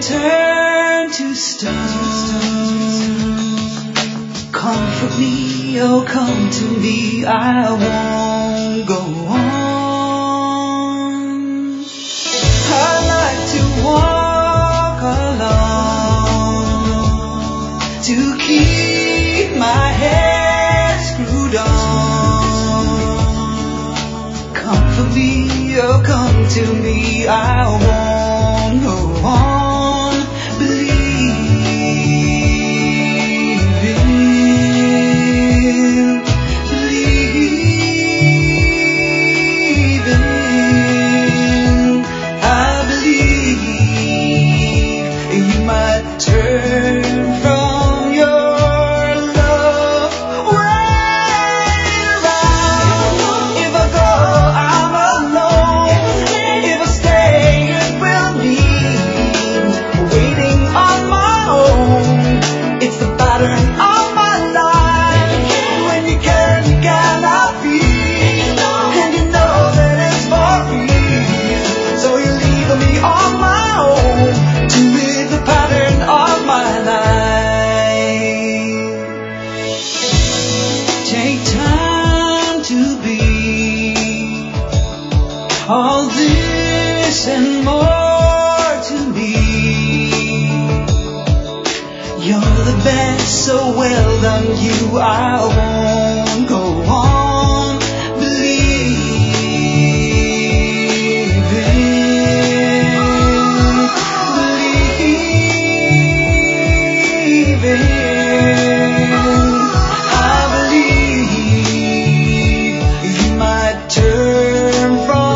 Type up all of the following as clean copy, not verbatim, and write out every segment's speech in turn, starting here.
turn to stone. Comfort me, oh come to me, I won't go on. I like to walk alone, to keep my head screwed on. Comfort me, oh come to me, I won't go on. All this and more to me. You're the best, so well done you. I won't go on believing. I believe you might turn from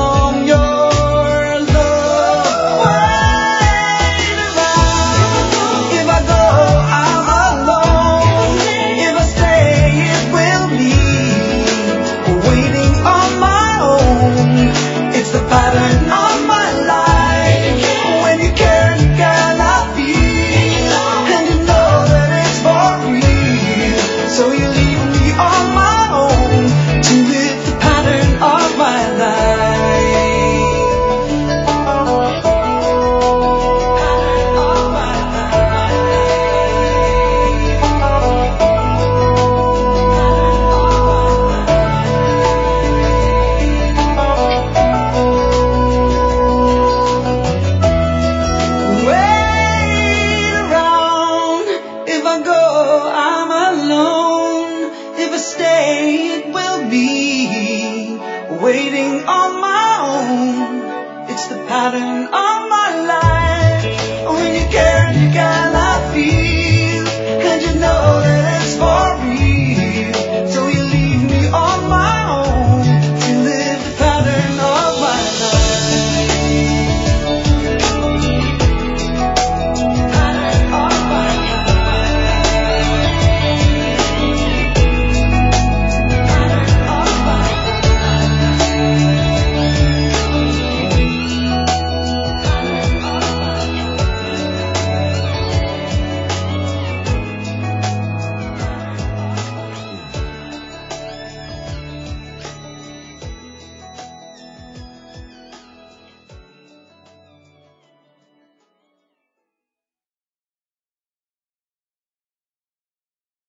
waiting on my own. It's the pattern of